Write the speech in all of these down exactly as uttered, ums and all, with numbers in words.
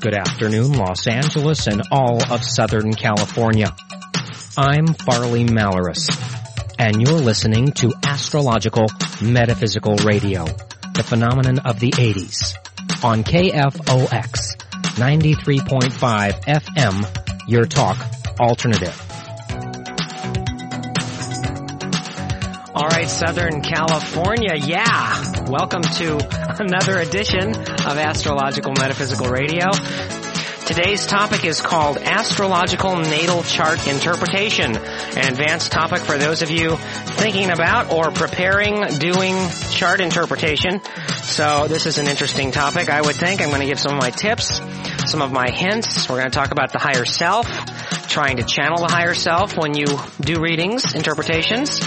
Good afternoon, Los Angeles and all of Southern California. I'm Farley Malaris, and you're listening to Astrological Metaphysical Radio, the phenomenon of the eighties, on K F O X ninety-three point five F M, your talk alternative. All right, Southern California, yeah. Welcome to another edition of Astrological Metaphysical Radio. Today's topic is called Astrological Natal Chart Interpretation, an advanced topic for those of you thinking about or preparing doing chart interpretation. So this is an interesting topic, I would think. I'm going to give some of my tips, some of my hints. We're going to talk about the higher self, trying to channel the higher self when you do readings, interpretations.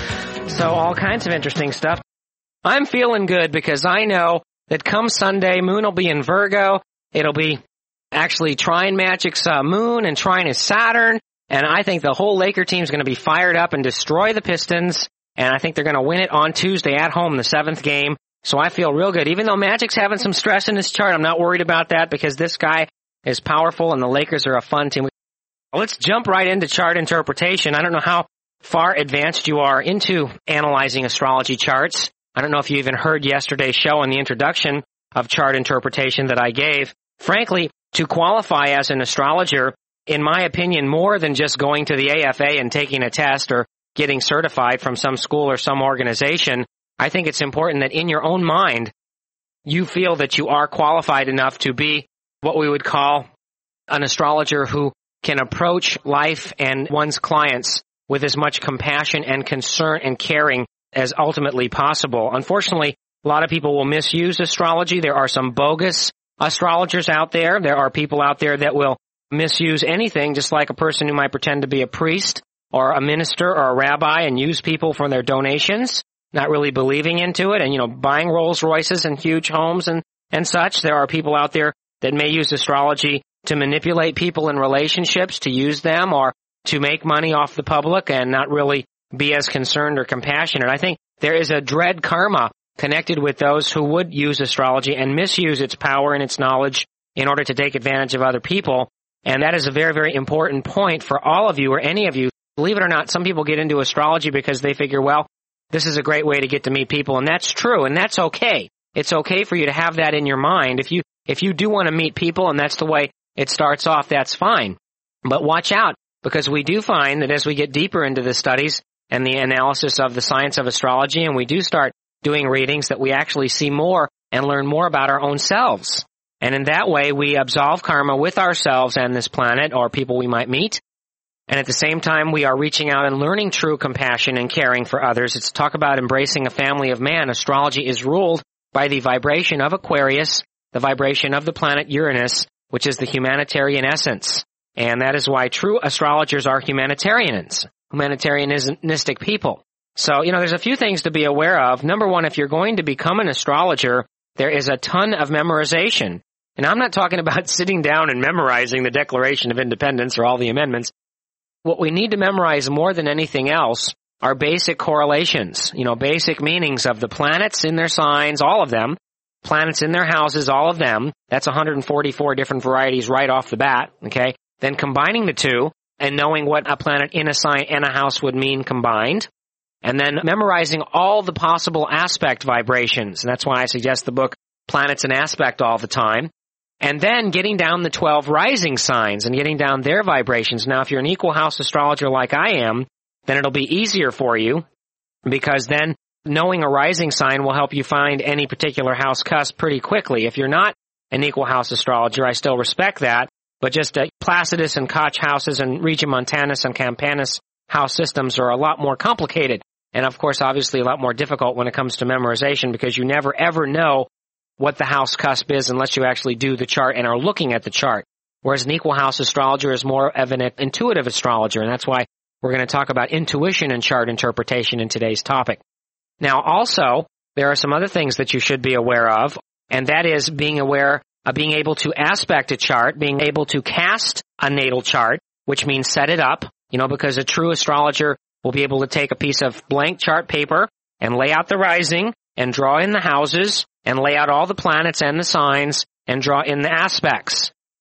So all kinds of interesting stuff. I'm feeling good because I know that come Sunday, Moon will be in Virgo. It'll be actually trine Magic's uh, Moon and trine his Saturn. And I think the whole Laker team is going to be fired up and destroy the Pistons. And I think they're going to win it on Tuesday at home, the seventh game. So I feel real good. Even though Magic's having some stress in his chart, I'm not worried about that because this guy is powerful and the Lakers are a fun team. Let's jump right into chart interpretation. I don't know how far advanced you are into analyzing astrology charts. I don't know if you even heard yesterday's show on the introduction of chart interpretation that I gave. Frankly, to qualify as an astrologer, in my opinion, more than just going to the A F A and taking a test or getting certified from some school or some organization, I think it's important that in your own mind, you feel that you are qualified enough to be what we would call an astrologer who can approach life and one's clients with as much compassion and concern and caring as ultimately possible. Unfortunately, a lot of people will misuse astrology. There are some bogus astrologers out there. There are people out there that will misuse anything, just like a person who might pretend to be a priest or a minister or a rabbi and use people for their donations, not really believing into it and, you know, buying Rolls Royces and huge homes and, and such. There are people out there that may use astrology to manipulate people in relationships, to use them, or to make money off the public and not really be as concerned or compassionate. I think there is a dread karma connected with those who would use astrology and misuse its power and its knowledge in order to take advantage of other people. And that is a very, very important point for all of you or any of you. Believe it or not, some people get into astrology because they figure, well, this is a great way to get to meet people. And that's true. And that's okay. It's okay for you to have that in your mind. If you, if you do want to meet people and that's the way it starts off, that's fine. But watch out, because we do find that as we get deeper into the studies and the analysis of the science of astrology and we do start doing readings, that we actually see more and learn more about our own selves. And in that way, we absolve karma with ourselves and this planet or people we might meet. And at the same time, we are reaching out and learning true compassion and caring for others. It's talk about embracing a family of man. Astrology is ruled by the vibration of Aquarius, the vibration of the planet Uranus, which is the humanitarian essence. And that is why true astrologers are humanitarians, humanitarianistic people. So, you know, there's a few things to be aware of. Number one, if you're going to become an astrologer, there is a ton of memorization. And I'm not talking about sitting down and memorizing the Declaration of Independence or all the amendments. What we need to memorize more than anything else are basic correlations, you know, basic meanings of the planets in their signs, all of them, planets in their houses, all of them. That's one hundred forty-four different varieties right off the bat, okay? Then combining the two and knowing what a planet in a sign and a house would mean combined. And then memorizing all the possible aspect vibrations. And that's why I suggest the book Planets in Aspect all the time. And then getting down the twelve rising signs and getting down their vibrations. Now, if you're an equal house astrologer like I am, then it'll be easier for you because then knowing a rising sign will help you find any particular house cusp pretty quickly. If you're not an equal house astrologer, I still respect that. But just uh, Placidus and Koch houses and Regiomontanus and Campanus house systems are a lot more complicated. And of course, obviously a lot more difficult when it comes to memorization because you never ever know what the house cusp is unless you actually do the chart and are looking at the chart. Whereas an equal house astrologer is more of an intuitive astrologer. And that's why we're going to talk about intuition and chart interpretation in today's topic. Now, also, there are some other things that you should be aware of. And that is being aware of being able to aspect a chart, being able to cast a natal chart, which means set it up, you know, because a true astrologer will be able to take a piece of blank chart paper and lay out the rising and draw in the houses and lay out all the planets and the signs and draw in the aspects.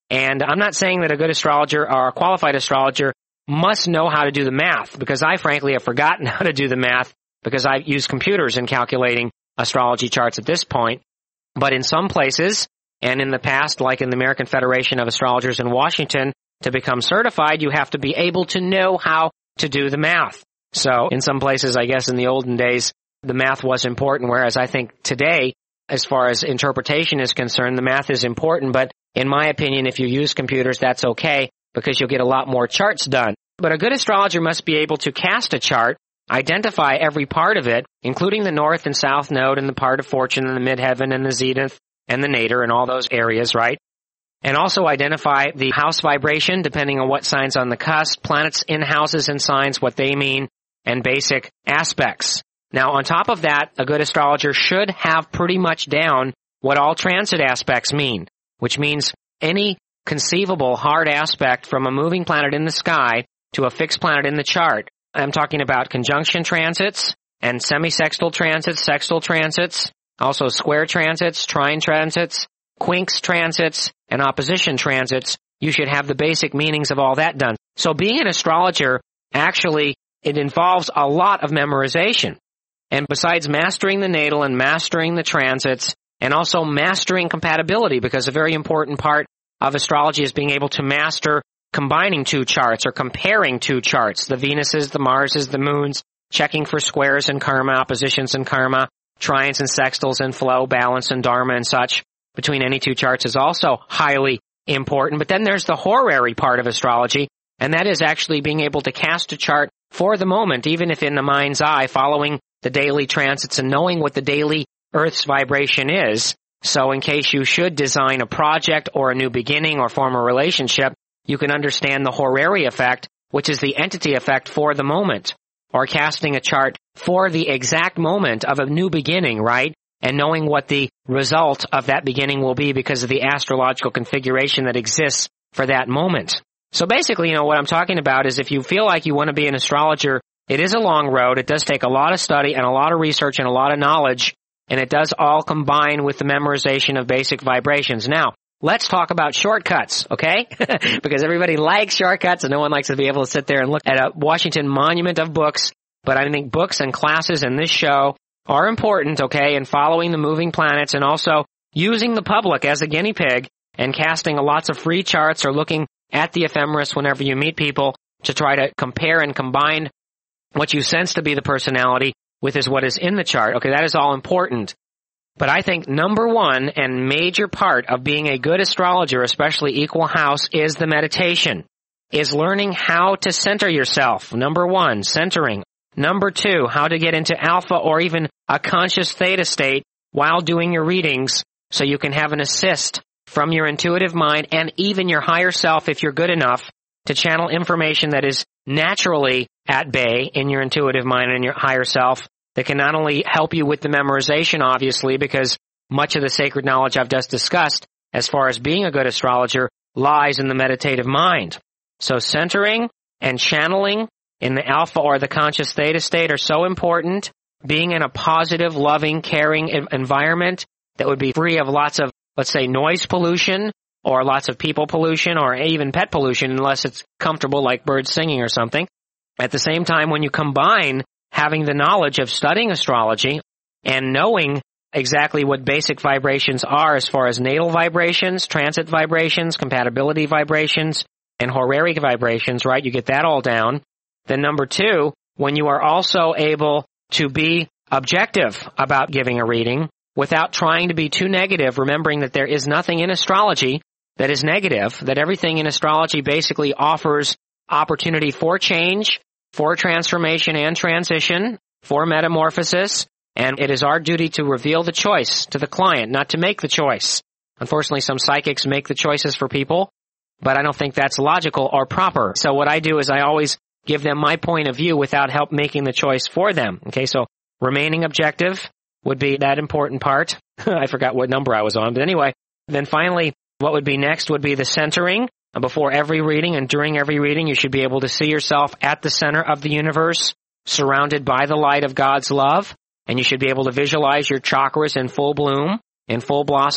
And I'm not saying that a good astrologer or a qualified astrologer must know how to do the math, because I frankly have forgotten how to do the math because I use computers in calculating astrology charts at this point. But in some places, and in the past, like in the American Federation of Astrologers in Washington, to become certified, you have to be able to know how to do the math. So in some places, I guess in the olden days, the math was important, whereas I think today, as far as interpretation is concerned, the math is important. But in my opinion, if you use computers, that's okay, because you'll get a lot more charts done. But a good astrologer must be able to cast a chart, identify every part of it, including the north and south node and the part of fortune and the midheaven and the zenith and the nadir and all those areas, right? And also identify the house vibration, depending on what signs on the cusp, planets in houses and signs, what they mean, and basic aspects. Now, on top of that, a good astrologer should have pretty much down what all transit aspects mean, which means any conceivable hard aspect from a moving planet in the sky to a fixed planet in the chart. I'm talking about conjunction transits and semisextile transits, sextile transits, also square transits, trine transits, quincunx transits, and opposition transits. You should have the basic meanings of all that done. So being an astrologer, actually, it involves a lot of memorization. And besides mastering the natal and mastering the transits, and also mastering compatibility, because a very important part of astrology is being able to master combining two charts or comparing two charts, the Venuses, the Marses, the moons, checking for squares and karma, oppositions and karma, trines and sextiles and flow, balance and dharma and such between any two charts is also highly important. But then there's the horary part of astrology, and that is actually being able to cast a chart for the moment, even if in the mind's eye, following the daily transits and knowing what the daily Earth's vibration is. So in case you should design a project or a new beginning or form a relationship, you can understand the horary effect, which is the entity effect for the moment, or casting a chart for the exact moment of a new beginning, right? And knowing what the result of that beginning will be because of the astrological configuration that exists for that moment. So basically, you know, what I'm talking about is if you feel like you want to be an astrologer, it is a long road. It does take a lot of study and a lot of research and a lot of knowledge, and it does all combine with the memorization of basic vibrations. Now, let's talk about shortcuts, okay? Because everybody likes shortcuts and no one likes to be able to sit there and look at a Washington monument of books. But I think books and classes in this show are important, okay, in following the moving planets and also using the public as a guinea pig and casting lots of free charts or looking at the ephemeris whenever you meet people to try to compare and combine what you sense to be the personality with is what is in the chart. Okay, that is all important. But I think number one and major part of being a good astrologer, especially equal house, is the meditation, is learning how to center yourself. Number one, centering. Number two, how to get into alpha or even a conscious theta state while doing your readings so you can have an assist from your intuitive mind and even your higher self if you're good enough to channel information that is naturally at bay in your intuitive mind and your higher self that can not only help you with the memorization, obviously, because much of the sacred knowledge I've just discussed as far as being a good astrologer lies in the meditative mind. So centering and channeling in the alpha or the conscious theta state are so important. Being in a positive, loving, caring environment that would be free of lots of, let's say, noise pollution or lots of people pollution or even pet pollution unless it's comfortable like birds singing or something. At the same time, when you combine having the knowledge of studying astrology and knowing exactly what basic vibrations are as far as natal vibrations, transit vibrations, compatibility vibrations, and horary vibrations, right? You get that all down. Then number two, when you are also able to be objective about giving a reading without trying to be too negative, remembering that there is nothing in astrology that is negative, that everything in astrology basically offers opportunity for change, for transformation and transition, for metamorphosis, and it is our duty to reveal the choice to the client, not to make the choice. Unfortunately, some psychics make the choices for people, but I don't think that's logical or proper. So what I do is I always give them my point of view without help making the choice for them. Okay, so remaining objective would be that important part. I forgot what number I was on, but anyway. Then finally, what would be next would be the centering. Before every reading and during every reading, you should be able to see yourself at the center of the universe, surrounded by the light of God's love, and you should be able to visualize your chakras in full bloom, in full blossom,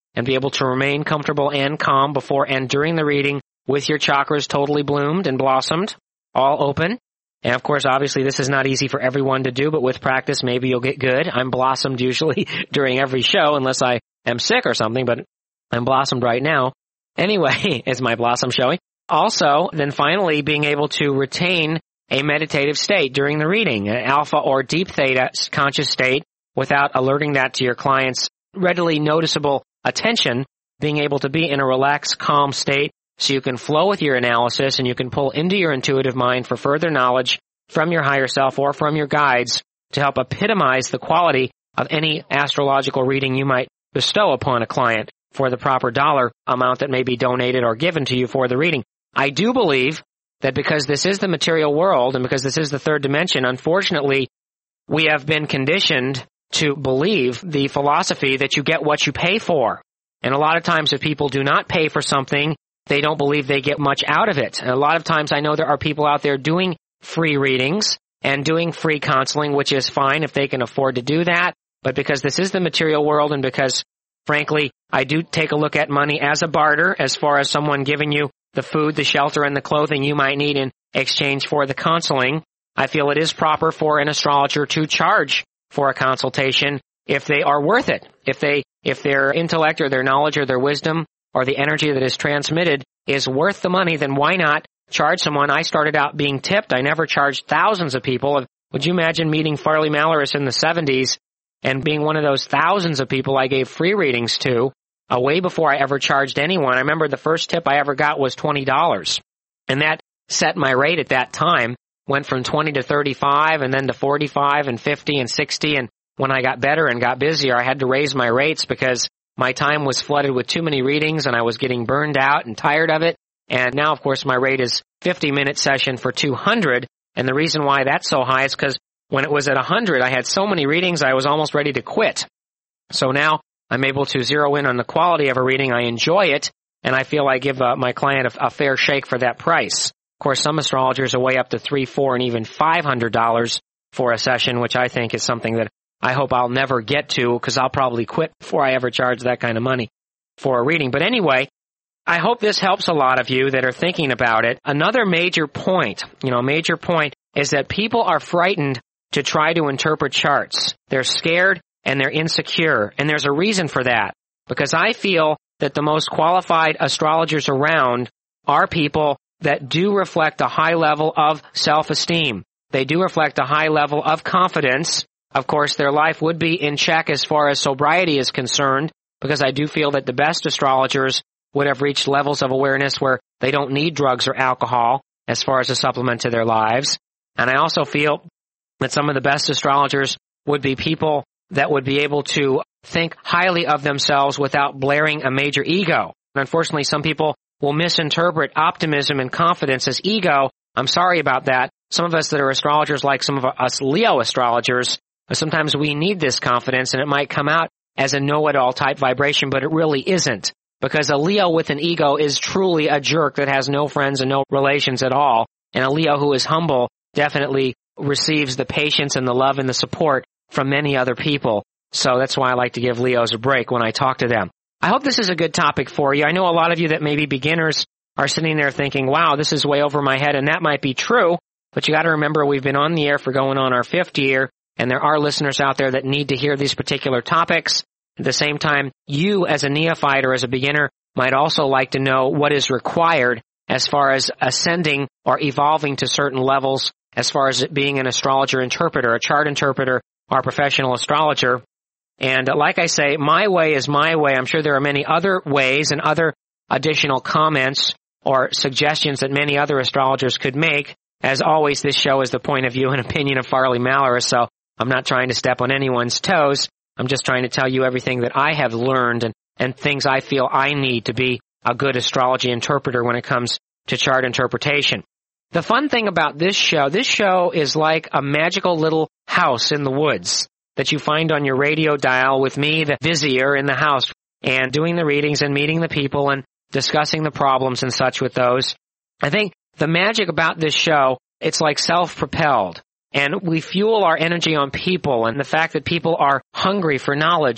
and be able to remain comfortable and calm before and during the reading with your chakras totally bloomed and blossomed, all open. And of course, obviously, this is not easy for everyone to do, but with practice, maybe you'll get good. I'm blossomed usually during every show, unless I am sick or something, but I'm blossomed right now. Anyway, is my blossom showing? Also, then finally, being able to retain a meditative state during the reading, an alpha or deep theta conscious state, without alerting that to your client's readily noticeable attention, being able to be in a relaxed, calm state so you can flow with your analysis and you can pull into your intuitive mind for further knowledge from your higher self or from your guides to help epitomize the quality of any astrological reading you might bestow upon a client for the proper dollar amount that may be donated or given to you for the reading. I do believe that because this is the material world and because this is the third dimension, unfortunately, we have been conditioned to believe the philosophy that you get what you pay for. And a lot of times if people do not pay for something, they don't believe they get much out of it. And a lot of times I know there are people out there doing free readings and doing free counseling, which is fine if they can afford to do that. But because this is the material world and because, frankly, I do take a look at money as a barter as far as someone giving you the food, the shelter, and the clothing you might need in exchange for the counseling, I feel it is proper for an astrologer to charge for a consultation if they are worth it. If they, if their intellect or their knowledge or their wisdom or the energy that is transmitted is worth the money, then why not charge someone? I started out being tipped. I never charged thousands of people. Would you imagine meeting Farley Malaris in the seventies and being one of those thousands of people I gave free readings to, uh, way before I ever charged anyone? I remember the first tip I ever got was twenty dollars. And that set my rate at that time. Went from twenty to thirty-five and then to forty-five and fifty and sixty. And when I got better and got busier, I had to raise my rates because my time was flooded with too many readings and I was getting burned out and tired of it. And now, of course, my rate is fifty minute session for two hundred. And the reason why that's so high is because when it was at one hundred, I had so many readings, I was almost ready to quit. So now I'm able to zero in on the quality of a reading. I enjoy it, and I feel I give uh, my client a, a fair shake for that price. Of course, some astrologers are way up to three, four, and even five hundred dollars for a session, which I think is something that I hope I'll never get to because I'll probably quit before I ever charge that kind of money for a reading. But anyway, I hope this helps a lot of you that are thinking about it. Another major point, you know, major point is that people are frightened to try to interpret charts. They're scared and they're insecure, and there's a reason for that. Because I feel that the most qualified astrologers around are people that do reflect a high level of self-esteem. They do reflect a high level of confidence. Of course, their life would be in check as far as sobriety is concerned, because I do feel that the best astrologers would have reached levels of awareness where they don't need drugs or alcohol as far as a supplement to their lives. And I also feel that some of the best astrologers would be people that would be able to think highly of themselves without blaring a major ego. And unfortunately, some people will misinterpret optimism and confidence as ego. I'm sorry about that. Some of us that are astrologers, like some of us Leo astrologers, sometimes we need this confidence, and it might come out as a know-it-all type vibration, but it really isn't. Because a Leo with an ego is truly a jerk that has no friends and no relations at all. And a Leo who is humble definitely receives the patience and the love and the support from many other people. So that's why I like to give Leos a break when I talk to them. I hope this is a good topic for you. I know a lot of you that may be beginners are sitting there thinking, wow, this is way over my head, and that might be true. But you got to remember, we've been on the air for going on our fifth year, and there are listeners out there that need to hear these particular topics. At the same time, you as a neophyte or as a beginner might also like to know what is required as far as ascending or evolving to certain levels, as far as it being an astrologer interpreter, a chart interpreter, or a professional astrologer. And like I say, my way is my way. I'm sure there are many other ways and other additional comments or suggestions that many other astrologers could make. As always, this show is the point of view and opinion of Farley Malaris, so I'm not trying to step on anyone's toes. I'm just trying to tell you everything that I have learned and, and things I feel I need to be a good astrology interpreter when it comes to chart interpretation. The fun thing about this show, this show is like a magical little house in the woods that you find on your radio dial with me, the vizier, in the house, and doing the readings and meeting the people and discussing the problems and such with those. I think the magic about this show, it's like self-propelled. And we fuel our energy on people and the fact that people are hungry for knowledge and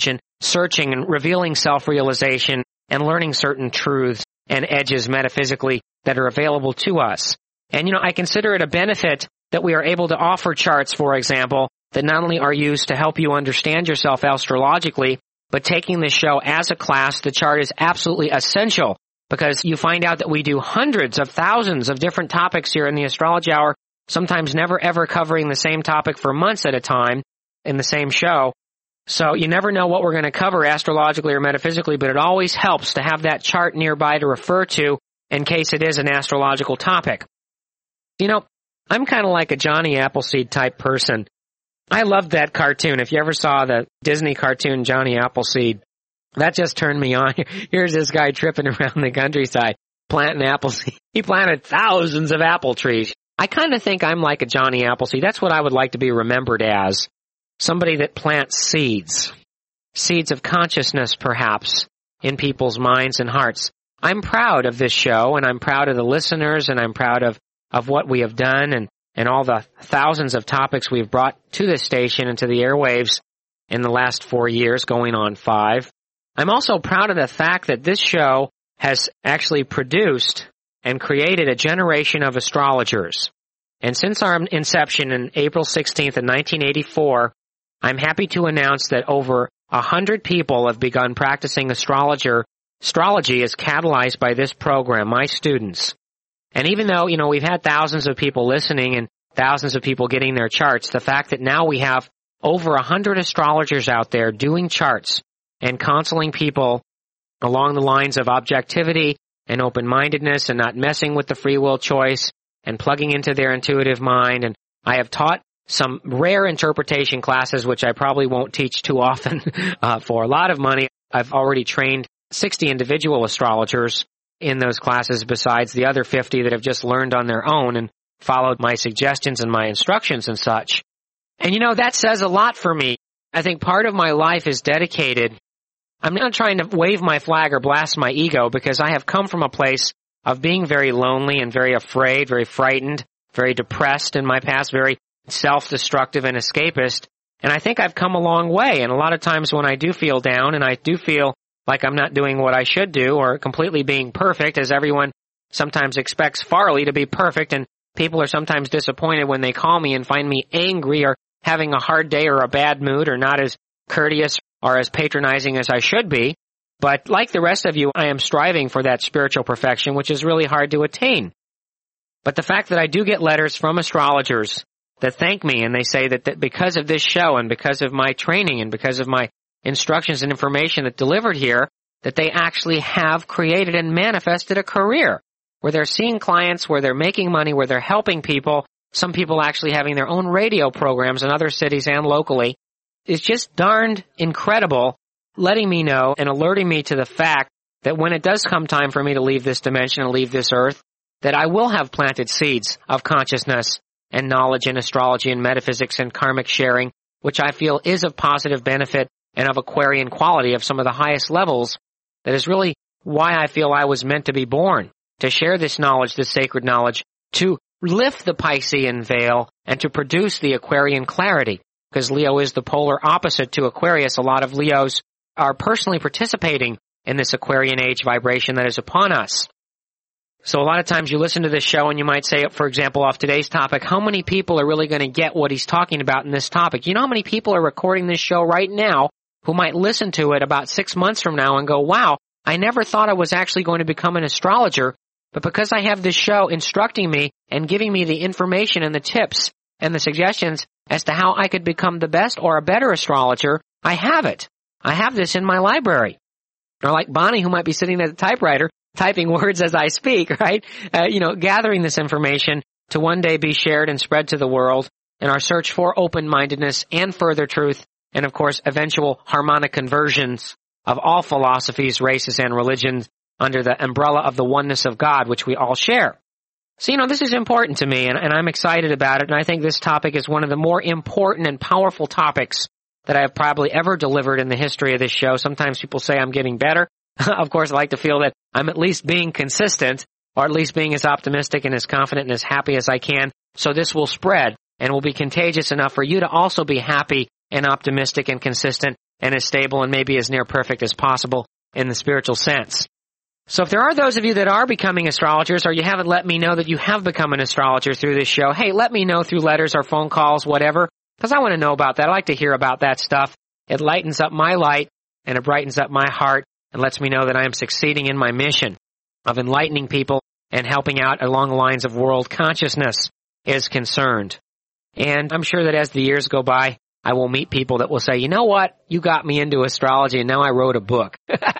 searching and revealing self-realization and learning certain truths and edges metaphysically that are available to us. And, you know, I consider it a benefit that we are able to offer charts, for example, that not only are used to help you understand yourself astrologically, but taking this show as a class, the chart is absolutely essential because you find out that we do hundreds of thousands of different topics here in the Astrology Hour, sometimes never ever covering the same topic for months at a time in the same show. So you never know what we're going to cover astrologically or metaphysically, but it always helps to have that chart nearby to refer to in case it is an astrological topic. You know, I'm kind of like a Johnny Appleseed type person. I loved that cartoon. If you ever saw the Disney cartoon Johnny Appleseed, that just turned me on. Here's this guy tripping around the countryside, planting apples. He planted thousands of apple trees. I kind of think I'm like a Johnny Appleseed. That's what I would like to be remembered as. Somebody that plants seeds. Seeds of consciousness, perhaps, in people's minds and hearts. I'm proud of this show, and I'm proud of the listeners, and I'm proud of, of what we have done, and, and all the thousands of topics we've brought to this station and to the airwaves in the last four years, going on five. I'm also proud of the fact that this show has actually produced and created a generation of astrologers. And since our inception in April sixteenth of nineteen eighty-four, I'm happy to announce that over a hundred people have begun practicing astrologer. Astrology is catalyzed by this program, my students. And even though, you know, we've had thousands of people listening and thousands of people getting their charts, the fact that now we have over a hundred astrologers out there doing charts and counseling people along the lines of objectivity and open-mindedness and not messing with the free will choice and plugging into their intuitive mind. And I have taught some rare interpretation classes, which I probably won't teach too often uh, for a lot of money. I've already trained sixty individual astrologers in those classes besides the other fifty that have just learned on their own and followed my suggestions and my instructions and such. And you know, that says a lot for me. I think part of my life is dedicated. I'm not trying to wave my flag or blast my ego because I have come from a place of being very lonely and very afraid, very frightened, very depressed in my past, very self-destructive and escapist. And I think I've come a long way. And a lot of times when I do feel down and I do feel like I'm not doing what I should do or completely being perfect, as everyone sometimes expects Farley to be perfect, and people are sometimes disappointed when they call me and find me angry or having a hard day or a bad mood or not as courteous or as patronizing as I should be. But like the rest of you, I am striving for that spiritual perfection, which is really hard to attain. But the fact that I do get letters from astrologers that thank me, and they say that, that because of this show and because of my training and because of my instructions and information that delivered here, that they actually have created and manifested a career where they're seeing clients, where they're making money, where they're helping people, some people actually having their own radio programs in other cities and locally. It's just darned incredible, letting me know and alerting me to the fact that when it does come time for me to leave this dimension and leave this earth, that I will have planted seeds of consciousness and knowledge in astrology and metaphysics and karmic sharing, which I feel is of positive benefit and of Aquarian quality of some of the highest levels. That is really why I feel I was meant to be born, to share this knowledge, this sacred knowledge, to lift the Piscean veil and to produce the Aquarian clarity. Because Leo is the polar opposite to Aquarius. A lot of Leos are personally participating in this Aquarian age vibration that is upon us. So a lot of times you listen to this show and you might say, for example, off today's topic, how many people are really going to get what he's talking about in this topic? You know how many people are recording this show right now who might listen to it about six months from now and go, wow, I never thought I was actually going to become an astrologer, but because I have this show instructing me and giving me the information and the tips and the suggestions as to how I could become the best or a better astrologer, I have it. I have this in my library. Or like Bonnie, who might be sitting at the typewriter, typing words as I speak, right? Uh, you know, gathering this information to one day be shared and spread to the world in our search for open-mindedness and further truth, and of course, eventual harmonic conversions of all philosophies, races, and religions under the umbrella of the oneness of God, which we all share. So, you know, this is important to me, and, and I'm excited about it, and I think this topic is one of the more important and powerful topics that I have probably ever delivered in the history of this show. Sometimes people say I'm getting better. Of course, I like to feel that I'm at least being consistent, or at least being as optimistic and as confident and as happy as I can, so this will spread and will be contagious enough for you to also be happy and optimistic and consistent and as stable and maybe as near perfect as possible in the spiritual sense. So if there are those of you that are becoming astrologers, or you haven't let me know that you have become an astrologer through this show, hey, let me know through letters or phone calls, whatever, because I want to know about that. I like to hear about that stuff. It lightens up my light, and it brightens up my heart, and lets me know that I am succeeding in my mission of enlightening people and helping out along the lines of world consciousness is concerned. And I'm sure that as the years go by, I will meet people that will say, you know what, you got me into astrology and now I wrote a book.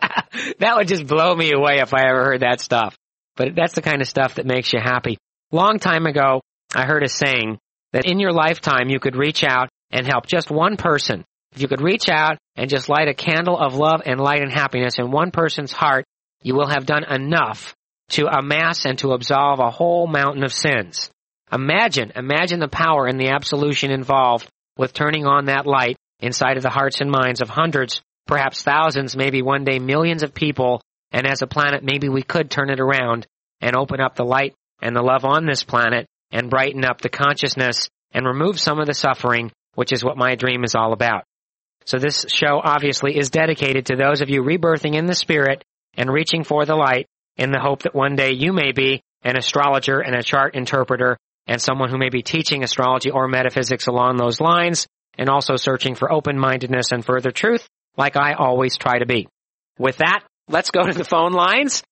That would just blow me away if I ever heard that stuff. But that's the kind of stuff that makes you happy. Long time ago, I heard a saying that in your lifetime you could reach out and help just one person. If you could reach out and just light a candle of love and light and happiness in one person's heart, you will have done enough to amass and to absolve a whole mountain of sins. Imagine, imagine the power and the absolution involved with turning on that light inside of the hearts and minds of hundreds, perhaps thousands, maybe one day millions of people, and as a planet maybe we could turn it around and open up the light and the love on this planet and brighten up the consciousness and remove some of the suffering, which is what my dream is all about. So this show obviously is dedicated to those of you rebirthing in the spirit and reaching for the light in the hope that one day you may be an astrologer and a chart interpreter and someone who may be teaching astrology or metaphysics along those lines, and also searching for open-mindedness and further truth, like I always try to be. With that, let's go to the phone lines.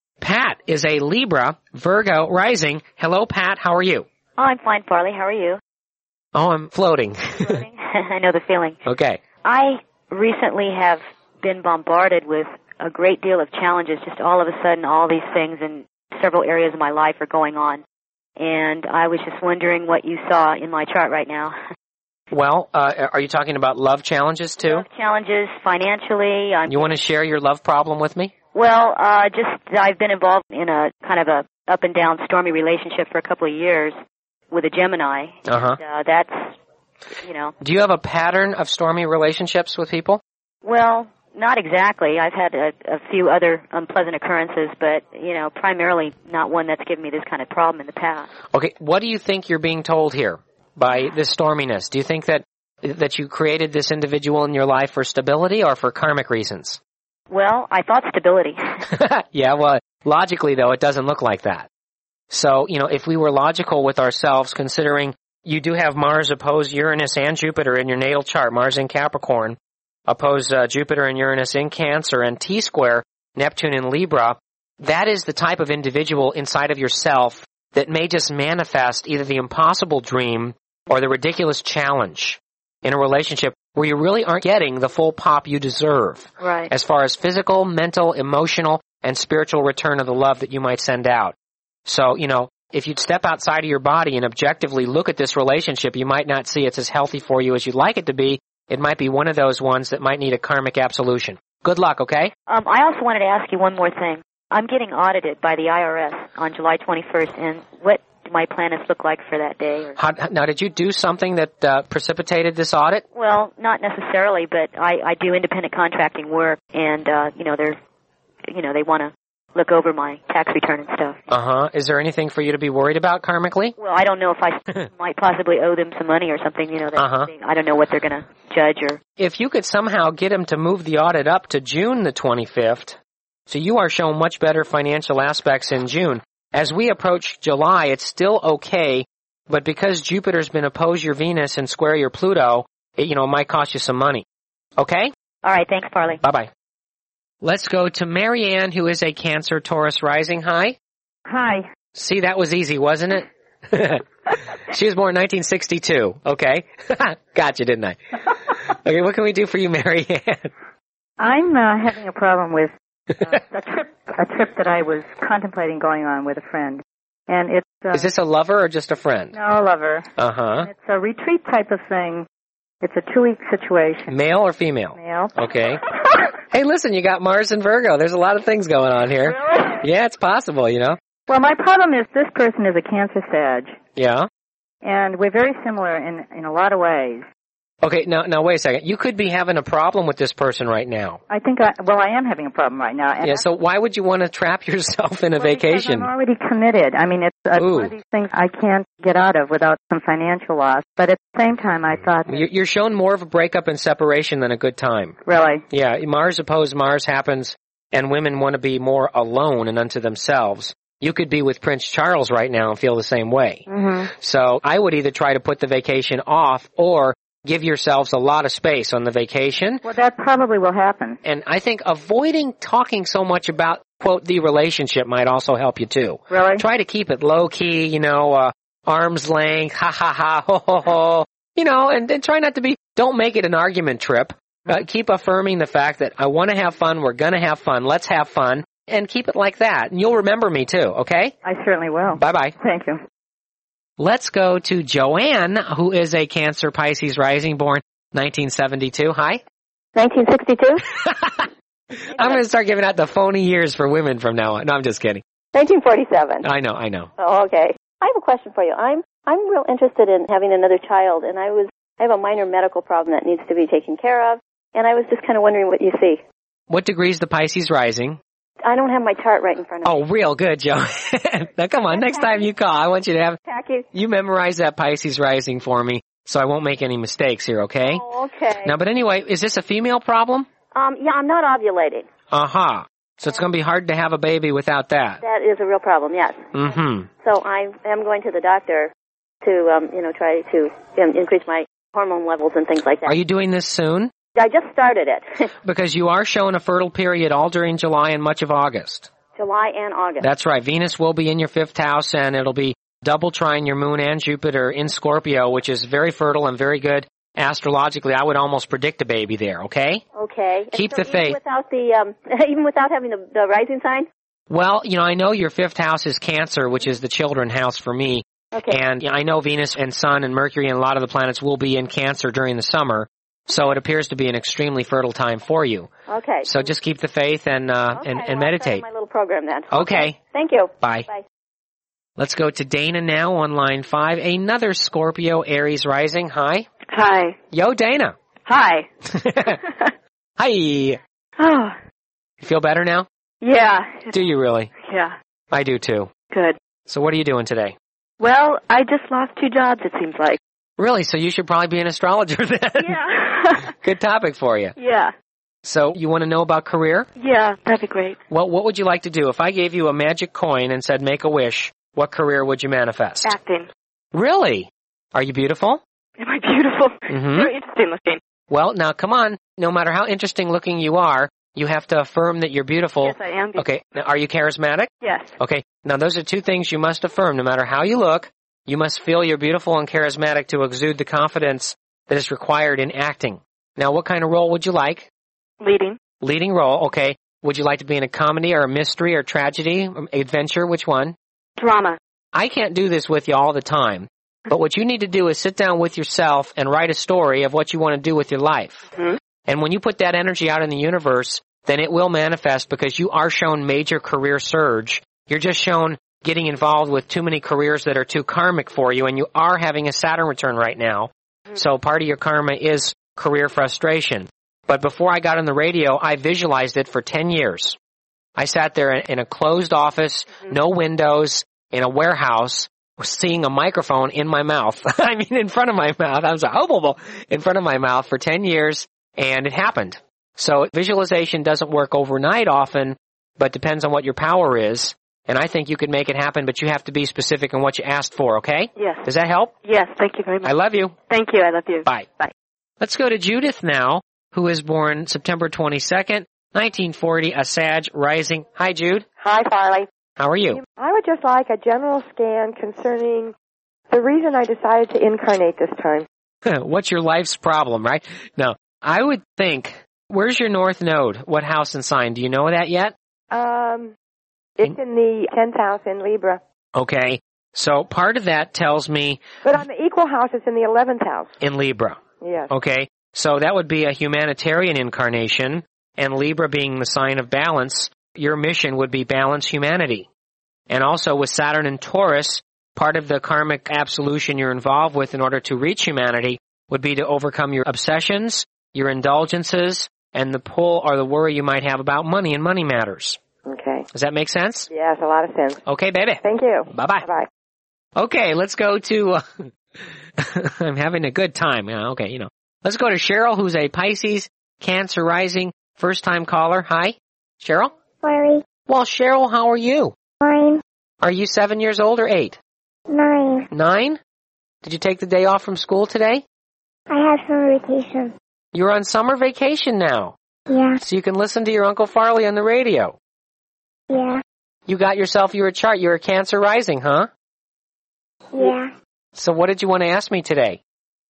Pat is a Libra, Virgo rising. Hello, Pat. How are you? Oh, I'm fine, Farley. How are you? Oh, I'm floating. Floating? I know the feeling. Okay. I recently have been bombarded with a great deal of challenges. Just all of a sudden, all these things in several areas of my life are going on. And I was just wondering what you saw in my chart right now. Well, uh, are you talking about love challenges, too? Love challenges, financially. I'm you want to share your love problem with me? Well, uh, just I've been involved in a kind of a up and down stormy relationship for a couple of years with a Gemini. Uh-huh. And, uh, that's, you know. Do you have a pattern of stormy relationships with people? Well, not exactly. I've had a, a few other unpleasant occurrences, but, you know, primarily not one that's given me this kind of problem in the past. Okay, what do you think you're being told here by this storminess? Do you think that that you created this individual in your life for stability or for karmic reasons? Well, I thought stability. Yeah, well, logically, though, it doesn't look like that. So, you know, if we were logical with ourselves, considering you do have Mars oppose Uranus and Jupiter in your natal chart, Mars in Capricorn, oppose uh, Jupiter and Uranus in Cancer, and T-square Neptune in Libra, that is the type of individual inside of yourself that may just manifest either the impossible dream or the ridiculous challenge in a relationship where you really aren't getting the full pop you deserve. Right. As far as physical, mental, emotional, and spiritual return of the love that you might send out. So, you know, if you'd step outside of your body and objectively look at this relationship, you might not see it's as healthy for you as you'd like it to be. It might be one of those ones that might need a karmic absolution. Good luck, okay? Um, I also wanted to ask you one more thing. I'm getting audited by the I R S on July twenty-first, and what do my planets look like for that day? Or... How, now, did you do something that uh, precipitated this audit? Well, not necessarily, but I, I do independent contracting work, and, uh, you know, they're, you know, they want to look over my tax return and stuff. Uh-huh. Is there anything for you to be worried about karmically? Well, I don't know if I might possibly owe them some money or something, you know. That uh-huh. they, I don't know what they're going to judge or... If you could somehow get them to move the audit up to June the twenty-fifth, so you are shown much better financial aspects in June. As we approach July, it's still okay, but because Jupiter's been oppose your Venus and square your Pluto, it, you know, might cost you some money. Okay? All right, thanks, Farley. Bye-bye. Let's go to Marianne, who is a Cancer Taurus rising. Hi. Hi. See, that was easy, wasn't it? She was born in nineteen sixty-two. Okay. Gotcha, didn't I? Okay, what can we do for you, Marianne? I'm uh, having a problem with uh, a trip a trip that I was contemplating going on with a friend. And it's... Uh, is this a lover or just a friend? No, a lover. Uh-huh. It's a retreat type of thing. It's a two-week situation. Male or female? Male. Okay. Hey, listen, you got Mars and Virgo. There's a lot of things going on here. Really? Yeah, it's possible, you know. Well, my problem is this person is a Cancer Sag. Yeah. And we're very similar in, in a lot of ways. Okay, now now wait a second. You could be having a problem with this person right now. I think I, well, I am having a problem right now. And Yeah, so why would you want to trap yourself in a well, vacation? Because I'm already committed. I mean, it's uh, one of these things I can't get out of without some financial loss. But at the same time, I thought... You're, you're shown more of a breakup and separation than a good time. Really? Yeah, Mars opposed Mars happens, and women want to be more alone and unto themselves. You could be with Prince Charles right now and feel the same way. Mm-hmm. So I would either try to put the vacation off or give yourselves a lot of space on the vacation. Well, that probably will happen. And I think avoiding talking so much about, quote, the relationship might also help you too. Really? Try to keep it low-key, you know, uh, arm's length, ha ha ha, ho ho ho, you know, and, and try not to be, don't make it an argument trip. Uh, keep affirming the fact that I want to have fun, we're going to have fun, let's have fun, and keep it like that. And you'll remember me too, okay? I certainly will. Bye-bye. Thank you. Let's go to Joanne, who is a Cancer Pisces rising, born nineteen seventy-two. Hi. nineteen sixty-two? I'm going to start giving out the phony years for women from now on. No, I'm just kidding. nineteen forty-seven. I know, I know. Oh, okay. I have a question for you. I'm I'm real interested in having another child, and I was I have a minor medical problem that needs to be taken care of, and I was just kind of wondering what you see. What degree is the Pisces rising? I don't have my chart right in front of me. Oh, real good, Joe. Now, come on, next time you call, I want you to have, Tacky. you memorize that Pisces rising for me so I won't make any mistakes here, okay? Oh, okay. Now, but anyway, is this a female problem? Um, yeah, I'm not ovulating. Uh-huh. So it's going to be hard to have a baby without that. That is a real problem, yes. Mm-hmm. So I am going to the doctor to, um, you know, try to um, increase my hormone levels and things like that. Are you doing this soon? I just started it. Because you are showing a fertile period all during July and much of August. July and August. That's right. Venus will be in your fifth house, and it'll be double trine your moon and Jupiter in Scorpio, which is very fertile and very good astrologically. I would almost predict a baby there, okay? Okay. Keep so the faith. Even without, the, um, even without having the, the rising sign? Well, you know, I know your fifth house is Cancer, which is the children house for me. Okay. And you know, I know Venus and Sun and Mercury and a lot of the planets will be in Cancer during the summer. So it appears to be an extremely fertile time for you. Okay. So just keep the faith and uh, okay, and, and well, meditate. I'll try my little program then. Okay. okay. Thank you. Bye. Bye. Let's go to Dana now on line five. Another Scorpio Aries rising. Hi. Hi. Yo, Dana. Hi. Hi. Oh. You feel better now? Yeah. Do you really? Yeah. I do too. Good. So what are you doing today? Well, I just lost two jobs, it seems like. Really? So you should probably be an astrologer then. Yeah. Good topic for you. Yeah. So you want to know about career? Yeah, that'd be great. Well, what would you like to do? If I gave you a magic coin and said make a wish, what career would you manifest? Acting. Really? Are you beautiful? Am I beautiful? Mm-hmm. Very interesting looking. Well, now come on. No matter how interesting looking you are, you have to affirm that you're beautiful. Yes, I am beautiful. Okay. Now, are you charismatic? Yes. Okay. Now, those are two things you must affirm. No matter how you look, you must feel you're beautiful and charismatic to exude the confidence that is required in acting. Now, what kind of role would you like? Leading. Leading role, okay. Would you like to be in a comedy or a mystery or tragedy, or adventure? Which one? Drama. I can't do this with you all the time, but what you need to do is sit down with yourself and write a story of what you want to do with your life. Mm-hmm. And when you put that energy out in the universe, then it will manifest because you are shown major career surge. You're just shown getting involved with too many careers that are too karmic for you, and you are having a Saturn return right now. Mm-hmm. So part of your karma is career frustration. But before I got on the radio, I visualized it for ten years. I sat there in a closed office, mm-hmm. no windows, in a warehouse, seeing a microphone in my mouth. I mean, in front of my mouth. I was like, oh, in front of my mouth for ten years, and it happened. So visualization doesn't work overnight often, but depends on what your power is. And I think you could make it happen, but you have to be specific in what you asked for, okay? Yes. Does that help? Yes, thank you very much. I love you. Thank you, I love you. Bye. Bye. Let's go to Judith now, who is born September twenty-second, nineteen forty, a Sag rising. Hi, Jude. Hi, Farley. How are you? I would just like a general scan concerning the reason I decided to incarnate this time. What's your life's problem, right? No, I would think, where's your north node? What house and sign? Do you know that yet? Um, it's in the tenth house in Libra. Okay, so part of that tells me... But on the equal house, it's in the eleventh house. In Libra. Yes. Okay, so that would be a humanitarian incarnation, and Libra being the sign of balance, your mission would be balance humanity. And also with Saturn and Taurus, part of the karmic absolution you're involved with in order to reach humanity would be to overcome your obsessions, your indulgences, and the pull or the worry you might have about money and money matters. Okay. Does that make sense? Yes, a lot of sense. Okay, baby. Thank you. Bye-bye. Bye-bye. Okay, let's go to, uh, I'm having a good time. Yeah, okay, you know. Let's go to Cheryl, who's a Pisces, Cancer rising, first-time caller. Hi, Cheryl? Sorry. Well, Cheryl, how are you? Fine. Are you seven years old or eight? Nine. Nine? Did you take the day off from school today? I have summer vacation. You're on summer vacation now. Yeah. So you can listen to your Uncle Farley on the radio. Yeah. You got yourself your chart. You're a Cancer rising, huh? Yeah. So what did you want to ask me today?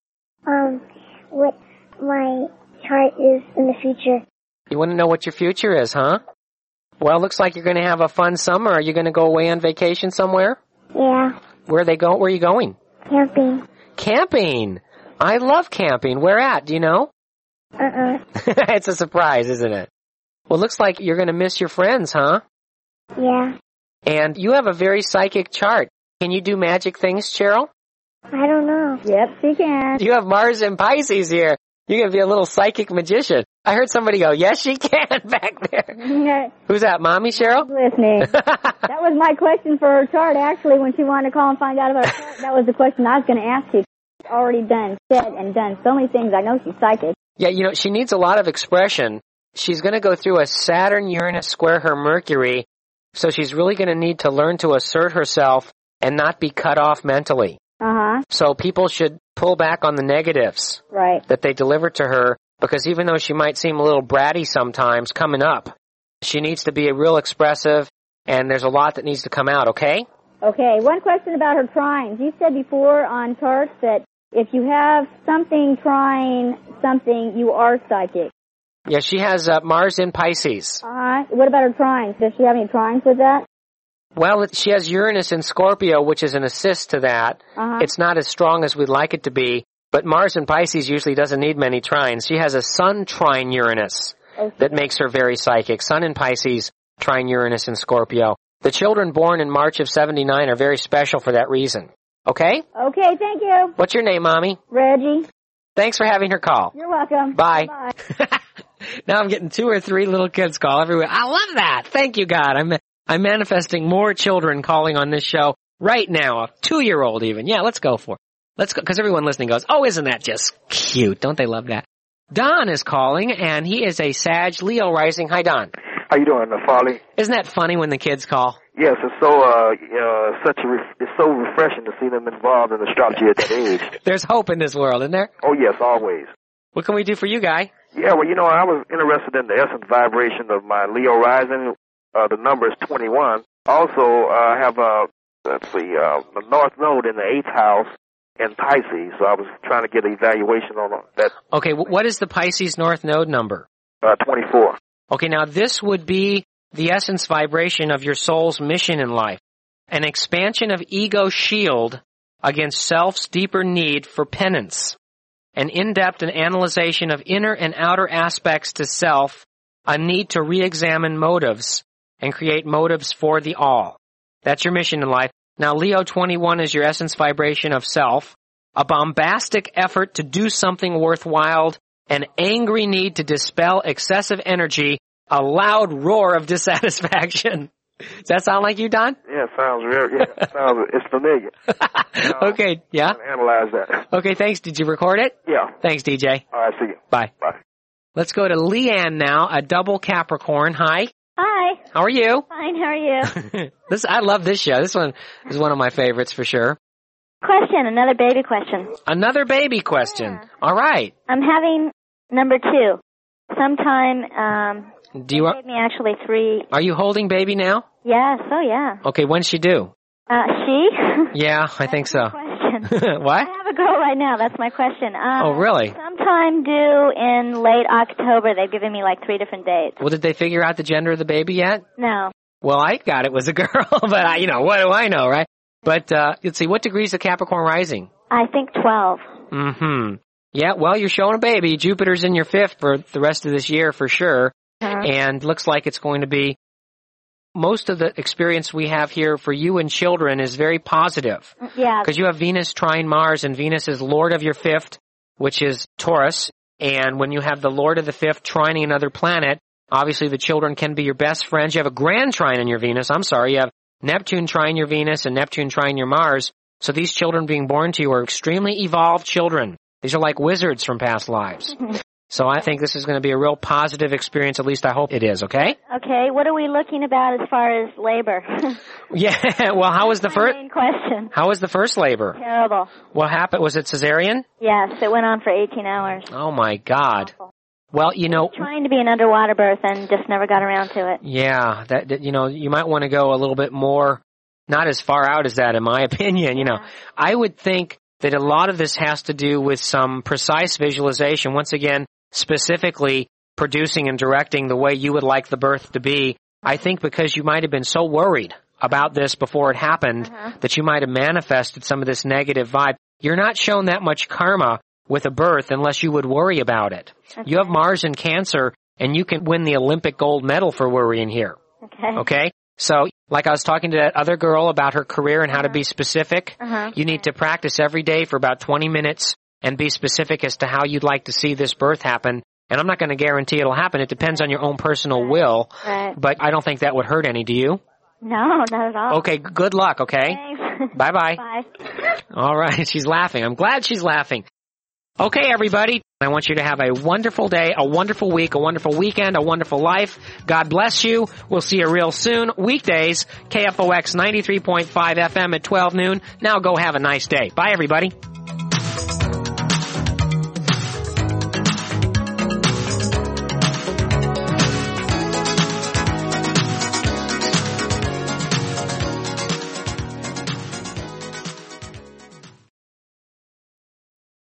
Um, what my chart is in the future. You want to know what your future is, huh? Well, it looks like you're going to have a fun summer. Are you going to go away on vacation somewhere? Yeah. Where are they go? Where are you going? Camping. Camping. I love camping. Where at? Do you know? Uh-uh. It's a surprise, isn't it? Well, it looks like you're going to miss your friends, huh? Yeah. And you have a very psychic chart. Can you do magic things, Cheryl? I don't know. Yep, she can. You have Mars and Pisces here. You're going to be a little psychic magician. I heard somebody go, yes, she can, back there. Who's that, Mommy, Cheryl? Listening. That was my question for her chart, actually, when she wanted to call and find out about her chart. That was the question I was going to ask you. She's already done, said, and done so many things. I know she's psychic. Yeah, you know, she needs a lot of expression. She's going to go through a Saturn-Uranus square her Mercury, so she's really going to need to learn to assert herself and not be cut off mentally. Uh-huh. So people should pull back on the negatives right. that they deliver to her, because even though she might seem a little bratty sometimes coming up, she needs to be real expressive, and there's a lot that needs to come out, okay? Okay, one question about her trines. You said before on charts that if you have something trying something, you are psychic. Yeah, she has uh, Mars in Pisces. Uh-huh. What about her trines? Does she have any trines with that? Well, she has Uranus in Scorpio, which is an assist to that. Uh-huh. It's not as strong as we'd like it to be, but Mars in Pisces usually doesn't need many trines. She has a Sun trine Uranus okay. that makes her very psychic. Sun in Pisces, trine Uranus in Scorpio. The children born in March of seventy-nine are very special for that reason. Okay? Okay, thank you. What's your name, Mommy? Reggie. Thanks for having her call. You're welcome. Bye. Bye. Now I'm getting two or three little kids call everywhere. I love that. Thank you, God. I'm I'm manifesting more children calling on this show right now. A two-year-old even. Yeah, let's go for it. Let's go, because everyone listening goes, oh, isn't that just cute? Don't they love that? Don is calling, and he is a Sag Leo rising. Hi, Don. How you doing, Farley? Isn't that funny when the kids call? Yes, it's so uh, uh such a ref- it's so refreshing to see them involved in astrology at that age. There's hope in this world, isn't there? Oh yes, always. What can we do for you, Guy? Yeah, well, you know, I was interested in the essence vibration of my Leo rising. Uh, the number is twenty-one. Also, uh, I have uh, let's see, uh, the North Node in the eighth house in Pisces. So I was trying to get an evaluation on that. Okay, what is the Pisces North Node number? Uh, twenty-four. Okay, now this would be the essence vibration of your soul's mission in life. An expansion of ego shield against self's deeper need for penance. An in-depth and analyzation of inner and outer aspects to self. A need to re-examine motives and create motives for the all. That's your mission in life. Now, Leo twenty-one is your essence vibration of self. A bombastic effort to do something worthwhile. An angry need to dispel excessive energy, a loud roar of dissatisfaction. Does that sound like you, Don? Yeah, it sounds real. Yeah, it sounds, it's familiar. Now, okay, yeah. Analyze that. Okay, thanks. Did you record it? Yeah. Thanks, D J. All right, see you. Bye. Bye. Let's go to Leanne now, a double Capricorn. Hi. Hi. How are you? Fine, how are you? this I love this show. This one is one of my favorites for sure. Question, another baby question. Another baby question. Yeah. All right. I'm having number two. Sometime, um, Do you gave me actually three. Are you holding baby now? Yes, oh yeah. Okay, when's she due? Uh, she? Yeah, I think so. Question. What? I have a girl right now, that's my question. Um, oh, really? Sometime due in late October. They've given me like three different dates. Well, did they figure out the gender of the baby yet? No. Well, I got it was a girl, but I, you know, what do I know, right? But, uh, let's see, what degree is the Capricorn rising? I think twelve. Mm-hmm. Yeah, well, you're showing a baby. Jupiter's in your fifth for the rest of this year for sure. Uh-huh. And looks like it's going to be, most of the experience we have here for you and children is very positive. Yeah. Because you have Venus trine Mars, and Venus is Lord of your fifth, which is Taurus. And when you have the Lord of the Fifth trining another planet, obviously the children can be your best friends. You have a grand trine in your Venus. I'm sorry. You have Neptune trine your Venus and Neptune trine your Mars. So these children being born to you are extremely evolved children. These are like wizards from past lives. So I think this is going to be a real positive experience. At least I hope it is, okay? Okay, what are we looking about as far as labor? Yeah, well, how was the first? Main question. How was the first labor? Terrible. What happened? Was it cesarean? Yes, it went on for eighteen hours. Oh my God. Awful. Well, you know, trying to be an underwater birth and just never got around to it. Yeah, that, that you know, you might want to go a little bit more, not as far out as that, in my opinion. You know, I would think that a lot of this has to do with some precise visualization. Once again, specifically producing and directing the way you would like the birth to be. I think because you might have been so worried about this before it happened uh-huh. that you might have manifested some of this negative vibe. You're not shown that much karma with a birth unless you would worry about it. Okay. You have Mars in Cancer, and you can win the Olympic gold medal for worrying here. Okay. Okay? So, like I was talking to that other girl about her career and uh-huh. how to be specific, uh-huh. you need to practice every day for about twenty minutes and be specific as to how you'd like to see this birth happen. And I'm not going to guarantee it'll happen. It depends on your own personal right. will. Right. But I don't think that would hurt any, do you? No, not at all. Okay, good luck, okay? Thanks. Bye-bye. Bye. All right, she's laughing. I'm glad she's laughing. Okay, everybody, I want you to have a wonderful day, a wonderful week, a wonderful weekend, a wonderful life. God bless you. We'll see you real soon. Weekdays, K F O X ninety-three point five F M at twelve noon. Now go have a nice day. Bye, everybody.